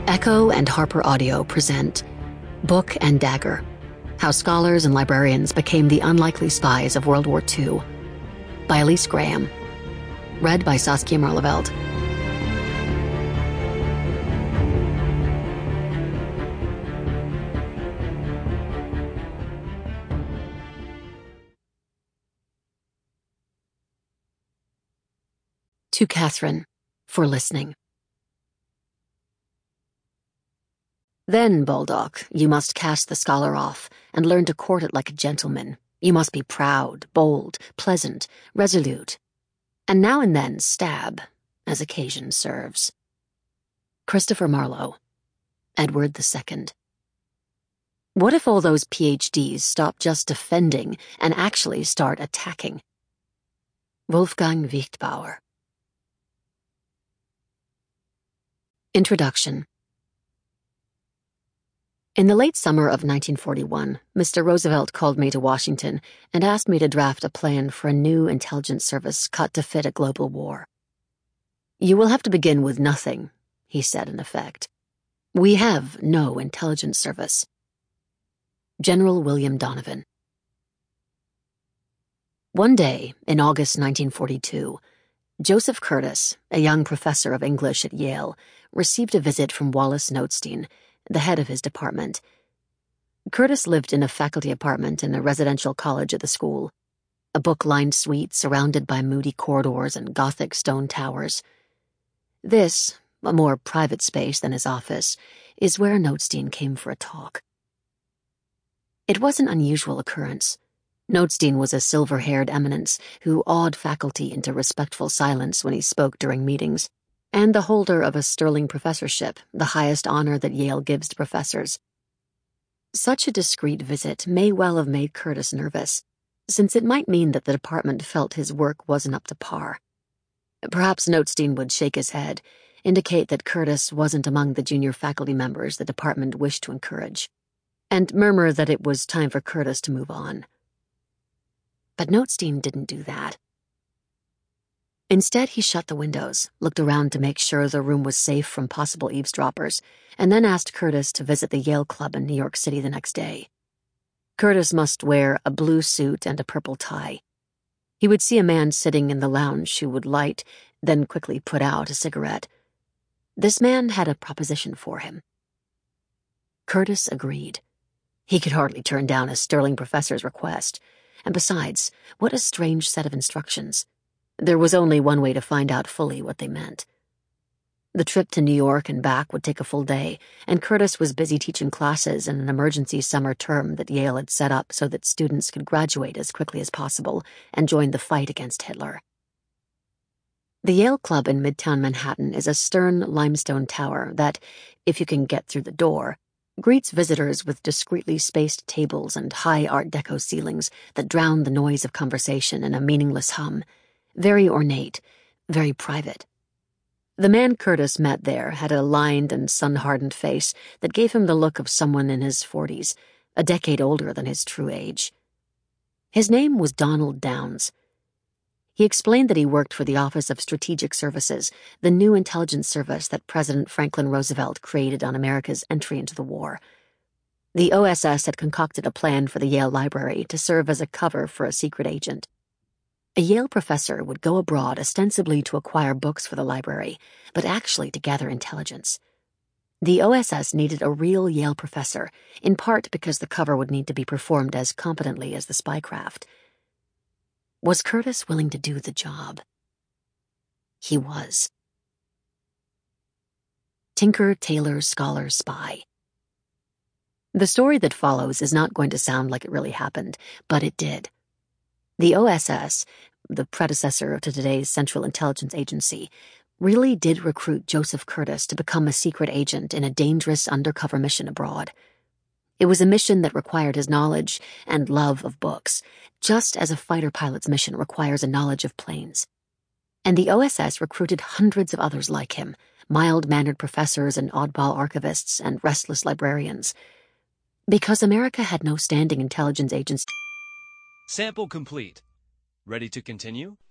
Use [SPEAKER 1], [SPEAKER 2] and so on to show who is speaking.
[SPEAKER 1] Echo and Harper Audio present Book and Dagger: How Scholars and Librarians Became the Unlikely Spies of World War II by Elise Graham. Read by Saskia Marleveld. To Catherine, for listening. Then, Baldock, you must cast the scholar off, and learn to court it like a gentleman. You must be proud, bold, pleasant, resolute, and now and then stab, as occasion serves. Christopher Marlowe, Edward II. What if all those PhDs stop just defending and actually start attacking? Wolfgang Wichtbauer. Introduction. In the late summer of 1941, Mr. Roosevelt called me to Washington and asked me to draft a plan for a new intelligence service cut to fit a global war. "You will have to begin with nothing," he said in effect. "We have no intelligence service." General William Donovan. One day, in August 1942, Joseph Curtis, a young professor of English at Yale, received a visit from Wallace Notestein, the head of his department. Curtis lived in a faculty apartment in a residential college at the school, a book-lined suite surrounded by moody corridors and Gothic stone towers. This, a more private space than his office, is where Notestein came for a talk. It was an unusual occurrence. Notestein was a silver-haired eminence who awed faculty into respectful silence when he spoke during meetings, and the holder of a Sterling professorship, the highest honor that Yale gives to professors. Such a discreet visit may well have made Curtis nervous, since it might mean that the department felt his work wasn't up to par. Perhaps Notestein would shake his head, indicate that Curtis wasn't among the junior faculty members the department wished to encourage, and murmur that it was time for Curtis to move on. But Notestein didn't do that. Instead, he shut the windows, looked around to make sure the room was safe from possible eavesdroppers, and then asked Curtis to visit the Yale Club in New York City the next day. Curtis must wear a blue suit and a purple tie. He would see a man sitting in the lounge who would light, then quickly put out a cigarette. This man had a proposition for him. Curtis agreed. He could hardly turn down a Sterling professor's request. And besides, what a strange set of instructions. There was only one way to find out fully what they meant. The trip to New York and back would take a full day, and Curtis was busy teaching classes in an emergency summer term that Yale had set up so that students could graduate as quickly as possible and join the fight against Hitler. The Yale Club in Midtown Manhattan is a stern limestone tower that, if you can get through the door, greets visitors with discreetly spaced tables and high Art Deco ceilings that drown the noise of conversation in a meaningless hum. Very ornate, very private. The man Curtis met there had a lined and sun-hardened face that gave him the look of someone in his 40s, a decade older than his true age. His name was Donald Downs. He explained that he worked for the Office of Strategic Services, the new intelligence service that President Franklin Roosevelt created on America's entry into the war. The OSS had concocted a plan for the Yale Library to serve as a cover for a secret agent. A Yale professor would go abroad ostensibly to acquire books for the library, but actually to gather intelligence. The OSS needed a real Yale professor, in part because the cover would need to be performed as competently as the spycraft. Was Curtis willing to do the job? He was. Tinker, Tailor, Scholar, Spy. The story that follows is not going to sound like it really happened, but it did. The OSS, the predecessor to today's Central Intelligence Agency, really did recruit Joseph Curtis to become a secret agent in a dangerous undercover mission abroad. It was a mission that required his knowledge and love of books, just as a fighter pilot's mission requires a knowledge of planes. And the OSS recruited hundreds of others like him, mild-mannered professors and oddball archivists and restless librarians. Because America had no standing intelligence agency.
[SPEAKER 2] Sample complete. Ready to continue?